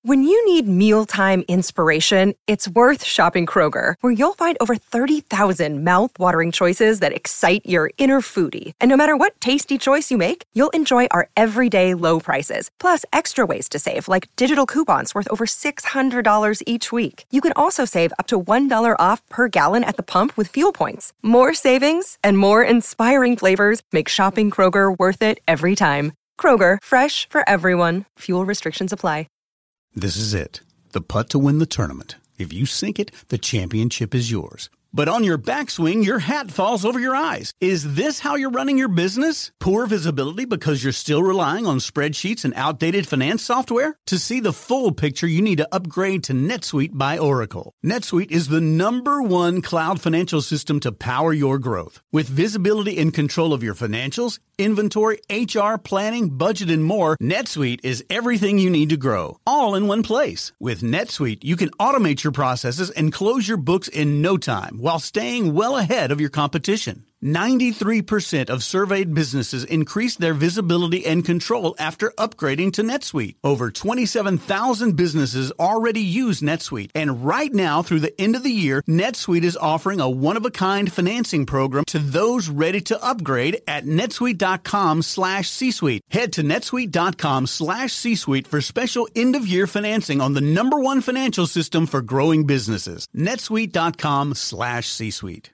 When you need mealtime inspiration, it's worth shopping Kroger, where you'll find over 30,000 mouth-watering choices that excite your inner foodie. And no matter what tasty choice you make, you'll enjoy our everyday low prices, plus extra ways to save, like digital coupons worth over $600 each week. You can also save up to $1 off per gallon at the pump with fuel points. More savings and more inspiring flavors make shopping Kroger worth it every time. Kroger, fresh for everyone. Fuel restrictions apply. This is it. The putt to win the tournament. If you sink it, the championship is yours. But on your backswing, your hat falls over your eyes. Is this how you're running your business? Poor visibility because you're still relying on spreadsheets and outdated finance software? To see the full picture, you need to upgrade to NetSuite by Oracle. NetSuite is the #1 cloud financial system to power your growth. With visibility and control of your financials, inventory, HR, planning, budget, and more, NetSuite is everything you need to grow, all in one place. With NetSuite, you can automate your processes and close your books in no time while staying well ahead of your competition. 93% of surveyed businesses increased their visibility and control after upgrading to NetSuite. Over 27,000 businesses already use NetSuite. And right now, through the end of the year, NetSuite is offering a one-of-a-kind financing program to those ready to upgrade at netsuite.com/C-Suite. Head to netsuite.com/C-Suite for special end-of-year financing on the #1 financial system for growing businesses. netsuite.com/C-Suite.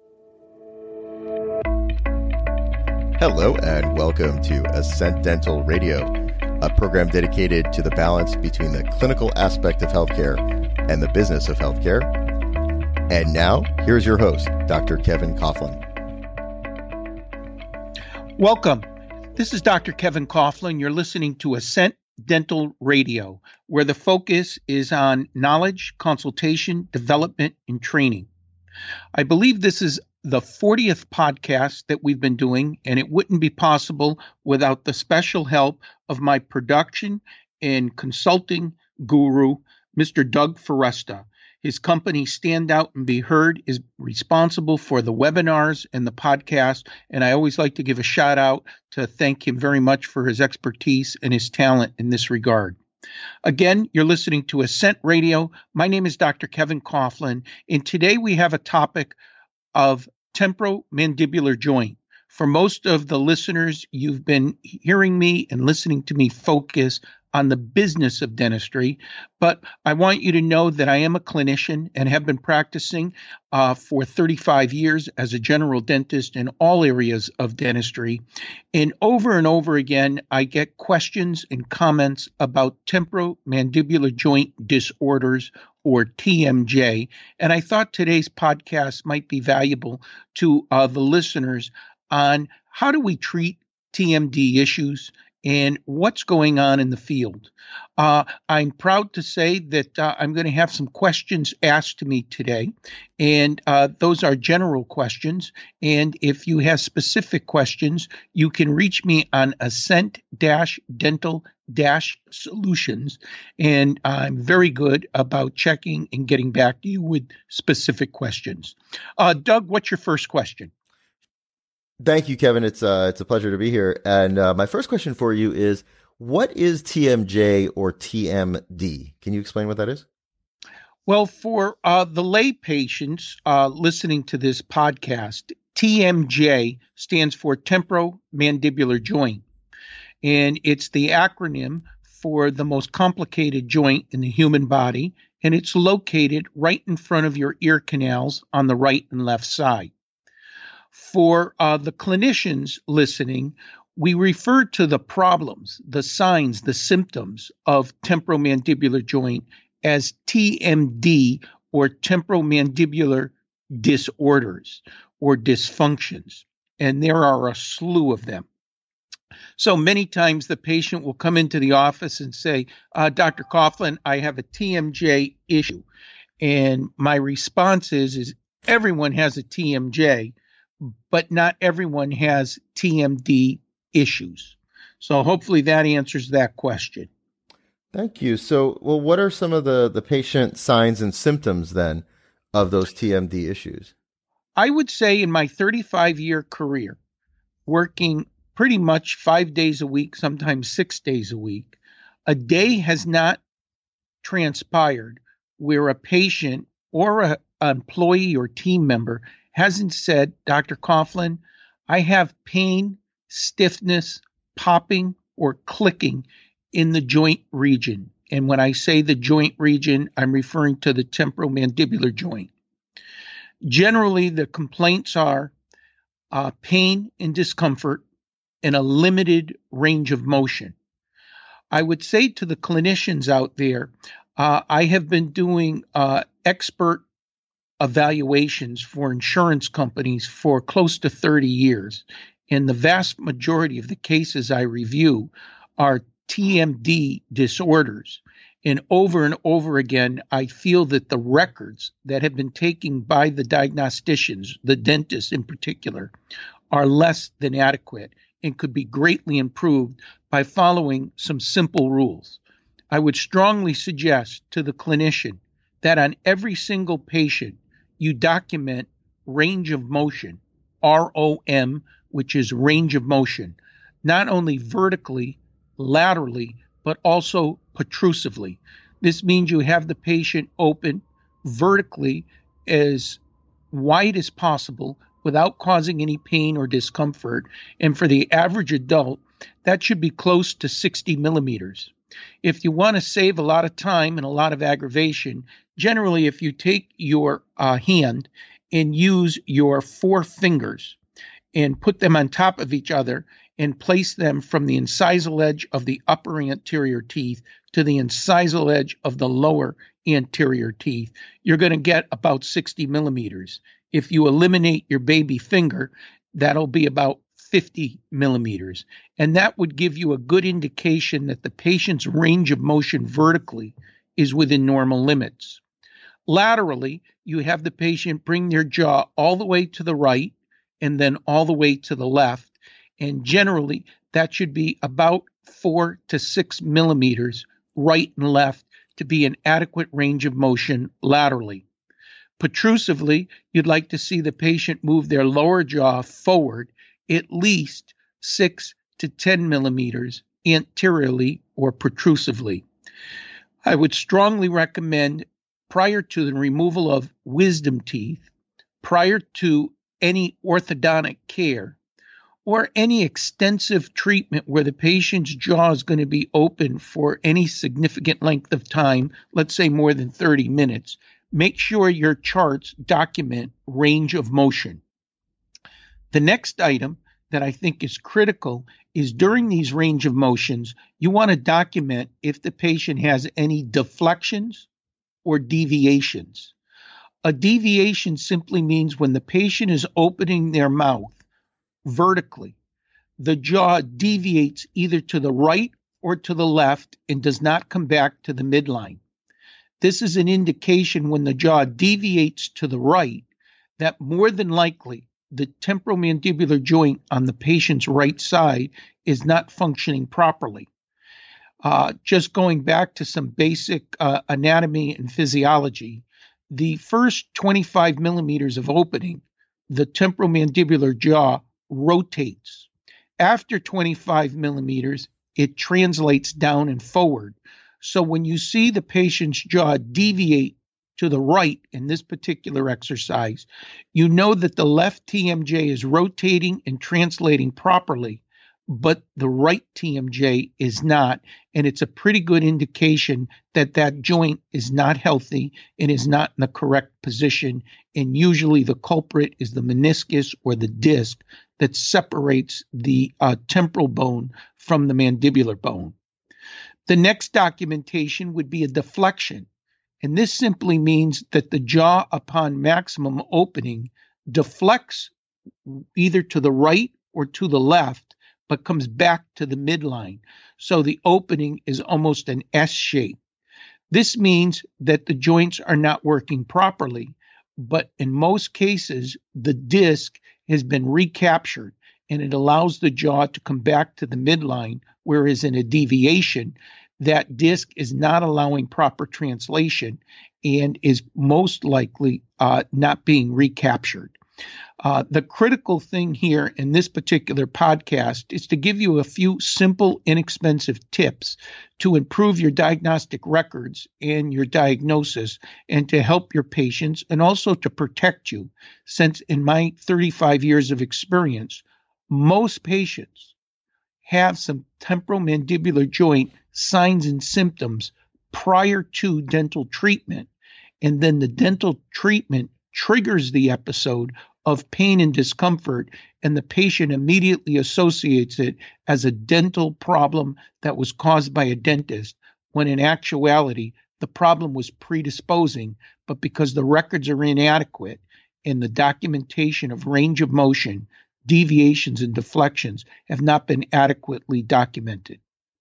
Hello and welcome to Ascent Dental Radio, a program dedicated to the balance between the clinical aspect of healthcare and the business of healthcare. And now, here's your host, Dr. Kevin Coughlin. Welcome. This is Dr. Kevin Coughlin. You're listening to Ascent Dental Radio, where the focus is on knowledge, consultation, development, and training. I believe this is the 40th podcast that we've been doing, and it wouldn't be possible without the special help of my production and consulting guru, Mr. Doug Foresta. His company, Stand Out and Be Heard, is responsible for the webinars and the podcast, and I always like to give a shout out to thank him very much for his expertise and his talent in this regard. Again, you're listening to Ascent Radio. My name is Dr. Kevin Coughlin, and today we have a topic of temporomandibular joint. For most of the listeners, you've been hearing me and listening to me focus on the business of dentistry, but I want you to know that I am a clinician and have been practicing for 35 years as a general dentist in all areas of dentistry. And over again, I get questions and comments about temporomandibular joint disorders, or TMJ, and I thought today's podcast might be valuable to the listeners on how do we treat TMD issues and what's going on in the field. I'm proud to say that I'm going to have some questions asked to me today, and those are general questions. And if you have specific questions, you can reach me on Ascent-Dental-Solutions, and I'm very good about checking and getting back to you with specific questions. Doug, what's your first question? Thank you, Kevin. It's a pleasure to be here. And my first question for you is, what is TMJ or TMD? Can you explain what that is? Well, for the lay patients listening to this podcast, TMJ stands for temporomandibular joint, and it's the acronym for the most complicated joint in the human body, and it's located right in front of your ear canals on the right and left side. For the clinicians listening, we refer to the problems, the signs, the symptoms of temporomandibular joint as TMD, or temporomandibular disorders or dysfunctions. And there are a slew of them. So many times the patient will come into the office and say, Dr. Coughlin, I have a TMJ issue. And my response is everyone has a TMJ, but not everyone has TMD issues. So hopefully that answers that question. Thank you. So, what are some of the patient signs and symptoms then of those TMD issues? I would say in my 35-year career, working pretty much 5 days a week, sometimes 6 days a week, a day has not transpired where a patient or an employee or team member hasn't said, Dr. Coughlin, I have pain, stiffness, popping, or clicking in the joint region. And when I say the joint region, I'm referring to the temporomandibular joint. Generally, the complaints are pain and discomfort and a limited range of motion. I would say to the clinicians out there, I have been doing expert evaluations for insurance companies for close to 30 years. And the vast majority of the cases I review are TMD disorders. And over again, I feel that the records that have been taken by the diagnosticians, the dentists in particular, are less than adequate and could be greatly improved by following some simple rules. I would strongly suggest to the clinician that on every single patient, you document range of motion, ROM, which is range of motion, not only vertically, laterally, but also protrusively. This means you have the patient open vertically as wide as possible without causing any pain or discomfort. And for the average adult, that should be close to 60 millimeters. If you want to save a lot of time and a lot of aggravation, generally if you take your hand and use your 4 fingers and put them on top of each other and place them from the incisal edge of the upper anterior teeth to the incisal edge of the lower anterior teeth, you're going to get about 60 millimeters. If you eliminate your baby finger, that'll be about 50 millimeters. And that would give you a good indication that the patient's range of motion vertically is within normal limits. Laterally, you have the patient bring their jaw all the way to the right and then all the way to the left. And generally, that should be about 4 to 6 millimeters right and left to be an adequate range of motion laterally. Protrusively, you'd like to see the patient move their lower jaw forward at least 6 to 10 millimeters anteriorly or protrusively. I would strongly recommend, prior to the removal of wisdom teeth, prior to any orthodontic care, or any extensive treatment where the patient's jaw is going to be open for any significant length of time, let's say more than 30 minutes, make sure your charts document range of motion. The next item that I think is critical is during these range of motions, you want to document if the patient has any deflections or deviations. A deviation simply means when the patient is opening their mouth vertically, the jaw deviates either to the right or to the left and does not come back to the midline. This is an indication when the jaw deviates to the right that more than likely the temporomandibular joint on the patient's right side is not functioning properly. Just going back to some basic anatomy and physiology, the first 25 millimeters of opening, the temporomandibular jaw rotates. After 25 millimeters, it translates down and forward. So when you see the patient's jaw deviate to the right in this particular exercise, you know that the left TMJ is rotating and translating properly, but the right TMJ is not. And it's a pretty good indication that that joint is not healthy and is not in the correct position. And usually the culprit is the meniscus or the disc that separates the temporal bone from the mandibular bone. The next documentation would be a deflection. And this simply means that the jaw upon maximum opening deflects either to the right or to the left, but comes back to the midline. So the opening is almost an S shape. This means that the joints are not working properly, but in most cases, the disc has been recaptured and it allows the jaw to come back to the midline, whereas in a deviation, that disc is not allowing proper translation and is most likely not being recaptured. The critical thing here in this particular podcast is to give you a few simple, inexpensive tips to improve your diagnostic records and your diagnosis and to help your patients and also to protect you. Since in my 35 years of experience, most patients have some temporomandibular joint signs and symptoms prior to dental treatment, and then the dental treatment triggers the episode of pain and discomfort, and the patient immediately associates it as a dental problem that was caused by a dentist, when in actuality, the problem was predisposing, but because the records are inadequate and the documentation of range of motion, deviations and deflections have not been adequately documented.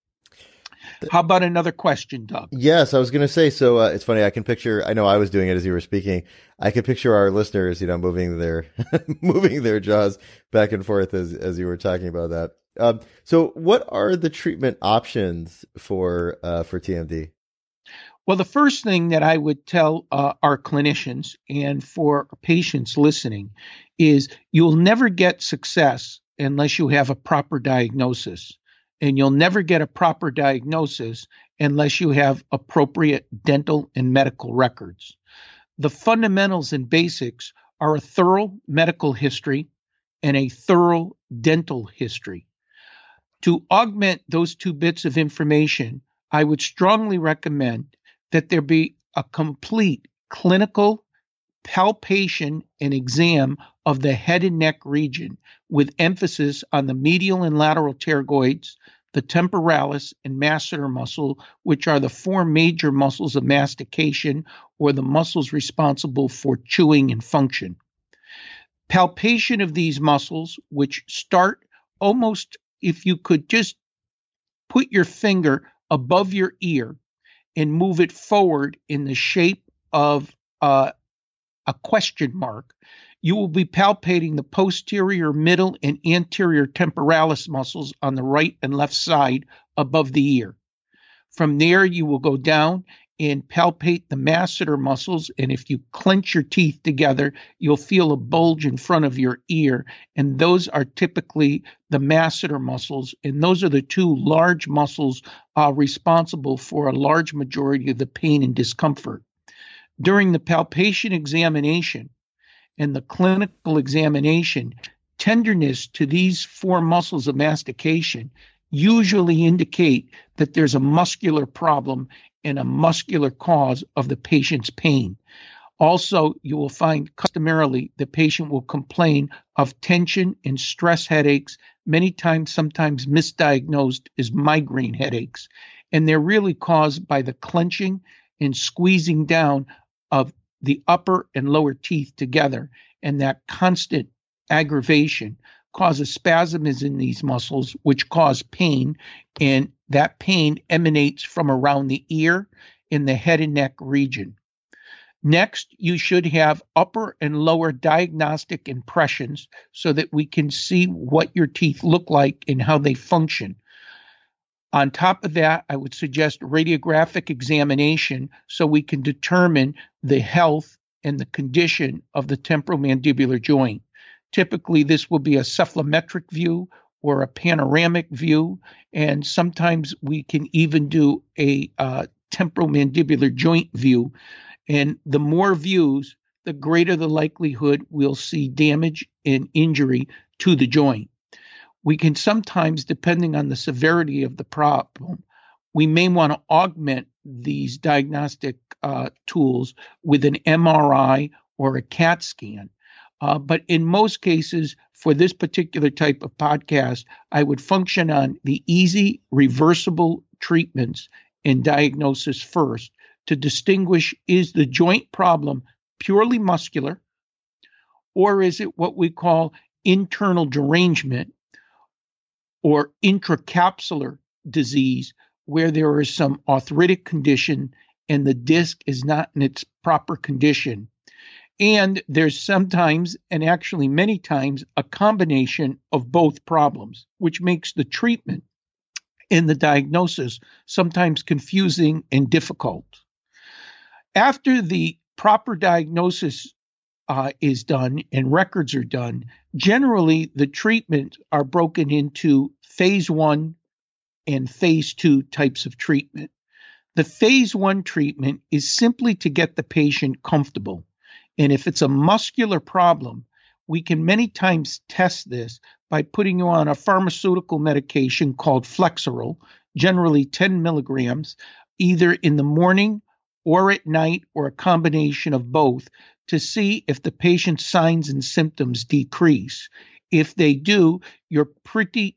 How about another question, Doug? Yes, I was going to say, so it's funny, I can picture, I know I was doing it as you were speaking, I could picture our listeners, moving their moving their jaws back and forth as you were talking about that. So what are the treatment options for TMD? Well, the first thing that I would tell our clinicians and for patients listening is you'll never get success unless you have a proper diagnosis. And you'll never get a proper diagnosis unless you have appropriate dental and medical records. The fundamentals and basics are a thorough medical history and a thorough dental history. To augment those two bits of information, I would strongly recommend that there be a complete clinical palpation and exam of the head and neck region with emphasis on the medial and lateral pterygoids, the temporalis and masseter muscle, which are the four major muscles of mastication or the muscles responsible for chewing and function. Palpation of these muscles, which start almost, if you could just put your finger above your ear and move it forward in the shape of a question mark, you will be palpating the posterior, middle, and anterior temporalis muscles on the right and left side above the ear. From there, you will go down and palpate the masseter muscles, and if you clench your teeth together, you'll feel a bulge in front of your ear, and those are typically the masseter muscles, and those are the two large muscles responsible for a large majority of the pain and discomfort. During the palpation examination and the clinical examination, tenderness to these four muscles of mastication usually indicate that there's a muscular problem and a muscular cause of the patient's pain. Also, you will find customarily the patient will complain of tension and stress headaches, many times sometimes misdiagnosed as migraine headaches, and they're really caused by the clenching and squeezing down of the upper and lower teeth together, and that constant aggravation causes spasms in these muscles, which cause pain, and that pain emanates from around the ear in the head and neck region. Next, you should have upper and lower diagnostic impressions so that we can see what your teeth look like and how they function. On top of that, I would suggest radiographic examination so we can determine the health and the condition of the temporomandibular joint. Typically, this will be a cephalometric view or a panoramic view, and sometimes we can even do a temporomandibular joint view. And the more views, the greater the likelihood we'll see damage and injury to the joint. We can sometimes, depending on the severity of the problem, we may want to augment these diagnostic tools with an MRI or a CAT scan. But in most cases, for this particular type of podcast, I would function on the easy, reversible treatments and diagnosis first to distinguish, is the joint problem purely muscular, or is it what we call internal derangement or intracapsular disease, where there is some arthritic condition and the disc is not in its proper condition. And there's sometimes, and actually many times, a combination of both problems, which makes the treatment and the diagnosis sometimes confusing and difficult. After the proper diagnosis is done and records are done, generally the treatments are broken into phase 1 and phase 2 types of treatment. The phase 1 treatment is simply to get the patient comfortable. And if it's a muscular problem, we can many times test this by putting you on a pharmaceutical medication called Flexeril, generally 10 milligrams, either in the morning or at night or a combination of both, to see if the patient's signs and symptoms decrease. If they do, you're pretty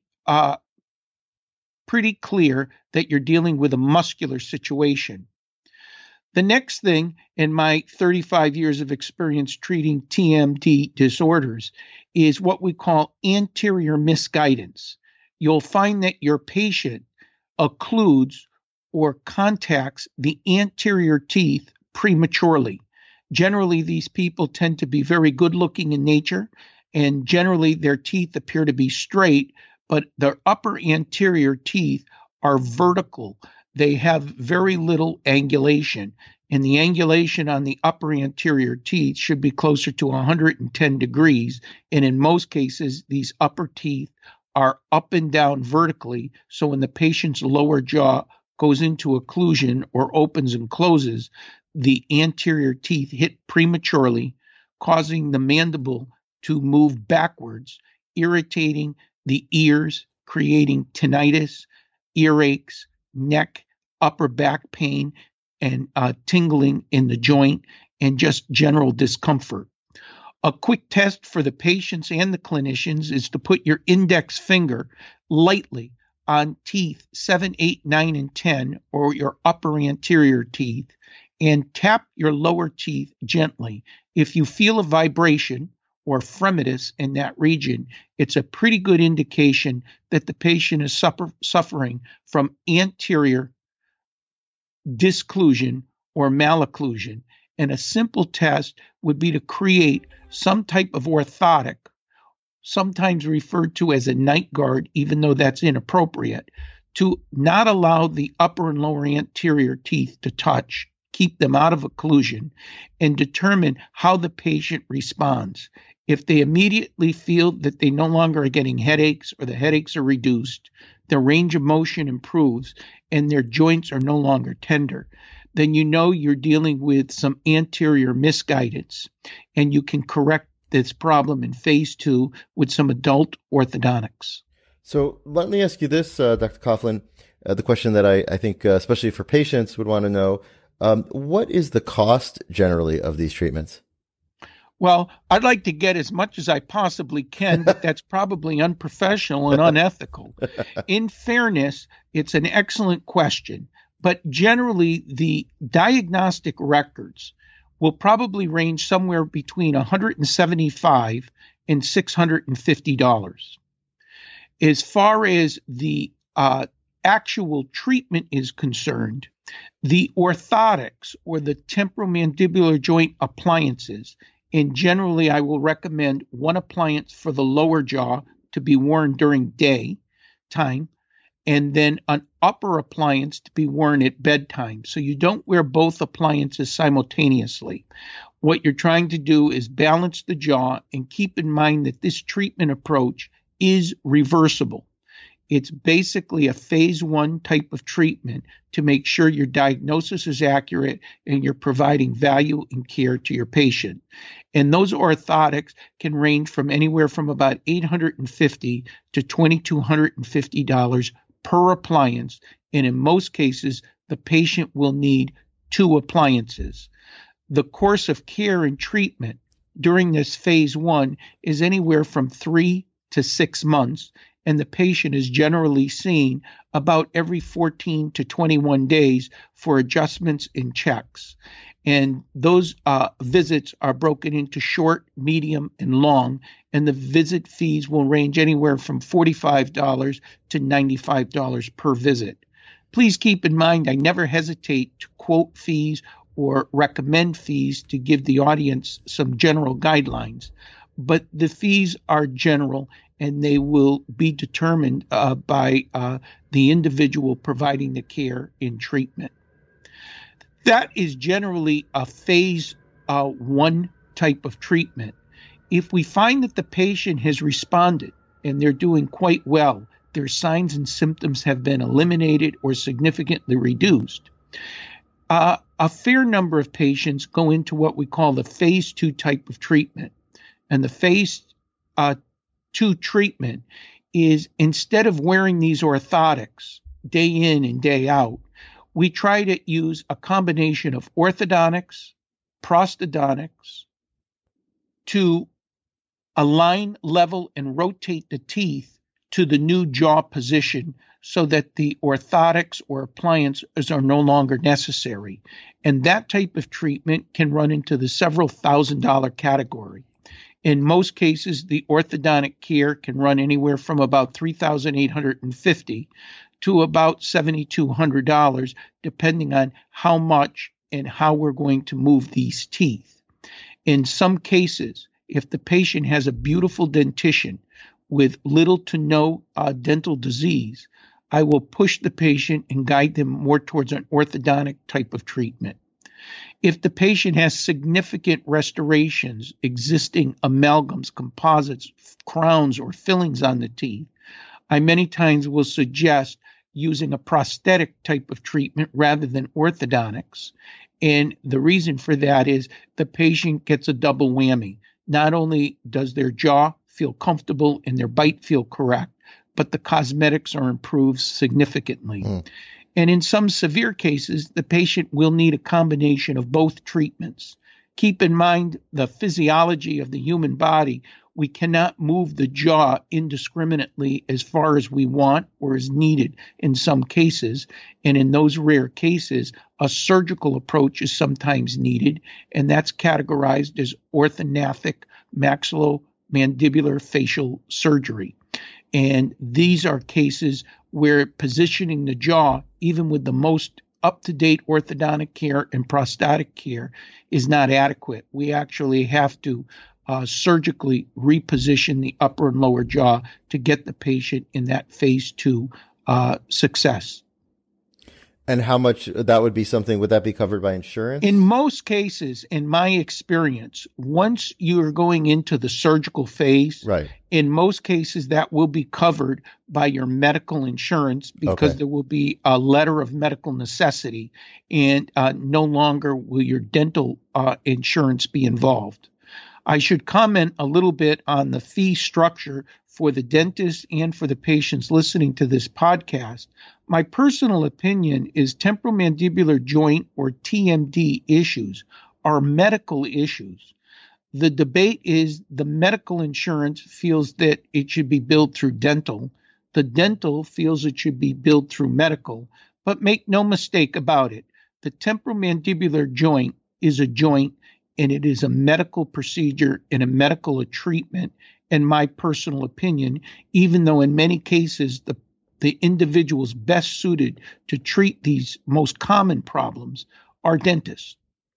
clear that you're dealing with a muscular situation. The next thing in my 35 years of experience treating TMD disorders is what we call anterior misguidance. You'll find that your patient occludes or contacts the anterior teeth prematurely. Generally, these people tend to be very good looking in nature, and generally their teeth appear to be straight, but their upper anterior teeth are vertical. They have very little angulation, and the angulation on the upper anterior teeth should be closer to 110 degrees. And in most cases, these upper teeth are up and down vertically. So when the patient's lower jaw goes into occlusion or opens and closes, the anterior teeth hit prematurely, causing the mandible to move backwards, irritating the ears, creating tinnitus, earaches, neck, upper back pain, and tingling in the joint, and just general discomfort. A quick test for the patients and the clinicians is to put your index finger lightly on teeth 7, 8, 9, and 10, or your upper anterior teeth, and tap your lower teeth gently. If you feel a vibration or fremitus in that region, it's a pretty good indication that the patient is suffering from anterior disclusion or malocclusion. And a simple test would be to create some type of orthotic, sometimes referred to as a night guard, even though that's inappropriate, to not allow the upper and lower anterior teeth to touch, keep them out of occlusion, and determine how the patient responds. If they immediately feel that they no longer are getting headaches or the headaches are reduced, their range of motion improves, and their joints are no longer tender, then you know you're dealing with some anterior misguidance, and you can correct this problem in phase 2 with some adult orthodontics. So let me ask you this, Dr. Coughlin, the question that I think especially for patients would want to know, what is the cost generally of these treatments? Well, I'd like to get as much as I possibly can, but that's probably unprofessional and unethical. In fairness, it's an excellent question, but generally the diagnostic records will probably range somewhere between $175 and $650. As far as the actual treatment is concerned, the orthotics or the temporomandibular joint appliances, and generally I will recommend one appliance for the lower jaw to be worn during daytime, and then an upper appliance to be worn at bedtime. So you don't wear both appliances simultaneously. What you're trying to do is balance the jaw and keep in mind that this treatment approach is reversible. It's basically a phase 1 type of treatment to make sure your diagnosis is accurate and you're providing value and care to your patient. And those orthotics can range from anywhere from about $850 to $2,250 per appliance. And in most cases, the patient will need 2 appliances. The course of care and treatment during this phase 1 is anywhere from 3 to 6 months. And the patient is generally seen about every 14 to 21 days for adjustments and checks. And those visits are broken into short, medium, and long, and the visit fees will range anywhere from $45 to $95 per visit. Please keep in mind, I never hesitate to quote fees or recommend fees to give the audience some general guidelines, but the fees are general and they will be determined by the individual providing the care in treatment. That is generally a phase 1 type of treatment. If we find that the patient has responded and they're doing quite well, their signs and symptoms have been eliminated or significantly reduced, a fair number of patients go into what we call the phase 2 type of treatment. And the phase 2 treatment is, instead of wearing these orthotics day in and day out, we try to use a combination of orthodontics, prosthodontics, to align, level, and rotate the teeth to the new jaw position so that the orthotics or appliances are no longer necessary. And that type of treatment can run into the several $1,000 category. In most cases, the orthodontic care can run anywhere from about $3,850 to about $7,200, depending on how much and how we're going to move these teeth. In some cases, if the patient has a beautiful dentition with little to no dental disease, I will push the patient and guide them more towards an orthodontic type of treatment. If the patient has significant restorations, existing amalgams, composites, crowns, or fillings on the teeth, I many times will suggest using a prosthetic type of treatment rather than orthodontics. And the reason for that is the patient gets a double whammy. Not only does their jaw feel comfortable and their bite feel correct, but the cosmetics are improved significantly. And in some severe cases, the patient will need a combination of both treatments. Keep in mind the physiology of the human body. We cannot move the jaw indiscriminately as far as we want or as needed in some cases. And in those rare cases, a surgical approach is sometimes needed, and that's categorized as orthognathic maxillomandibular facial surgery. And these are cases where positioning the jaw, even with the most up-to-date orthodontic care and prosthetic care, is not adequate. We actually have to surgically reposition the upper and lower jaw to get the patient in that phase 2 success. And how much that would be something, would that be covered by insurance? In most cases, in my experience, once you're going into the surgical phase, right, in most cases that will be covered by your medical insurance because there will be a letter of medical necessity, and no longer will your dental insurance be involved. I should comment a little bit on the fee structure for the dentist and for the patients listening to this podcast. My personal opinion is temporomandibular joint, or TMD, issues are medical issues. The debate is the medical insurance feels that it should be billed through dental. The dental feels it should be billed through medical. But make no mistake about it, the temporomandibular joint is a joint, and it is a medical procedure and a medical treatment, in my personal opinion, even though in many cases the individuals best suited to treat these most common problems are dentists.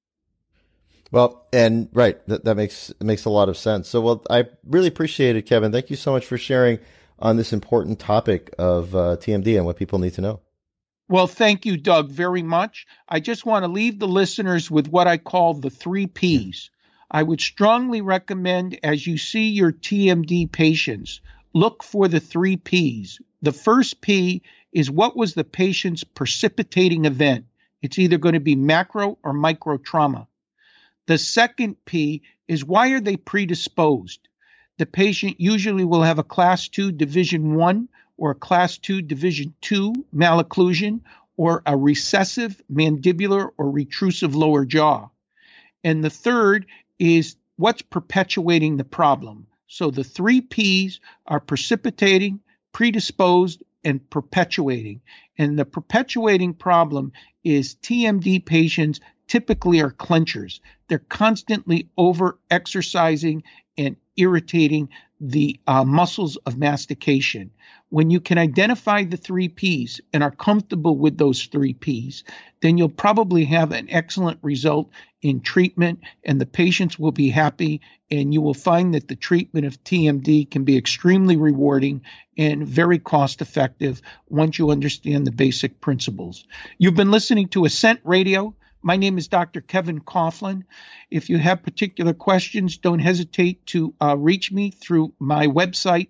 Well, and right, that makes a lot of sense. So, well, I really appreciate it, Kevin. Thank you so much for sharing on this important topic of TMD and what people need to know. Well, thank you, Doug, very much. I just want to leave the listeners with what I call the 3 Ps. I would strongly recommend, as you see your TMD patients, look for the 3 Ps. The first P is, what was the patient's precipitating event? It's either going to be macro or micro trauma. The second P is, why are they predisposed? The patient usually will have a class 2 division 1 or a class 2 division 2 malocclusion, or a recessive mandibular or retrusive lower jaw. And the third is, what's perpetuating the problem? So the 3 Ps are precipitating, predisposed, and perpetuating. And the perpetuating problem is TMD patients typically are clenchers. They're constantly over-exercising and irritating the muscles of mastication. When you can identify the 3 Ps and are comfortable with those 3 Ps, then you'll probably have an excellent result in treatment, and the patients will be happy, and you will find that the treatment of TMD can be extremely rewarding and very cost effective once you understand the basic principles. You've been listening to Ascent Radio. My name is Dr. Kevin Coughlin. If you have particular questions, don't hesitate to reach me through my website,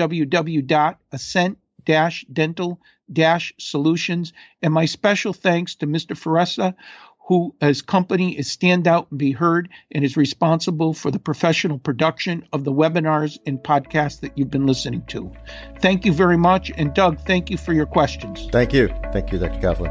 www.ascent-dental-solutions. And my special thanks to Mr. Ferressa, who his company is Stand Out and Be Heard and is responsible for the professional production of the webinars and podcasts that you've been listening to. Thank you very much. And Doug, thank you for your questions. Thank you. Thank you, Dr. Coughlin.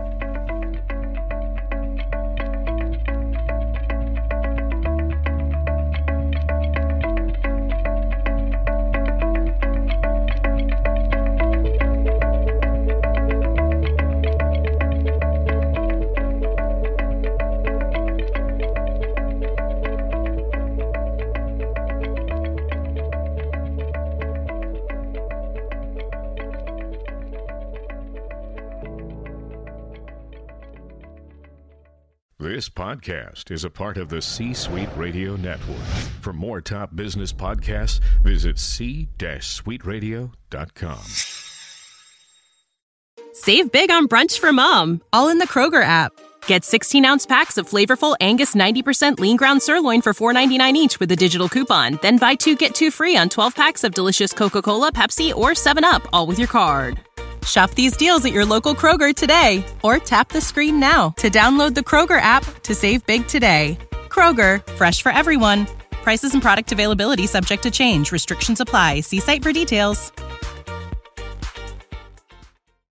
This podcast is a part of the C-Suite Radio Network. For more top business podcasts, visit c-suiteradio.com. Save big on brunch for mom, all in the Kroger app. Get 16-ounce packs of flavorful Angus 90% lean ground sirloin for $4.99 each with a digital coupon. Then buy 2, get 2 free on 12 packs of delicious Coca-Cola, Pepsi, or 7-Up, all with your card. Shop these deals at your local Kroger today, or tap the screen now to download the Kroger app to save big today. Kroger, fresh for everyone. Prices and product availability subject to change. Restrictions apply. See site for details.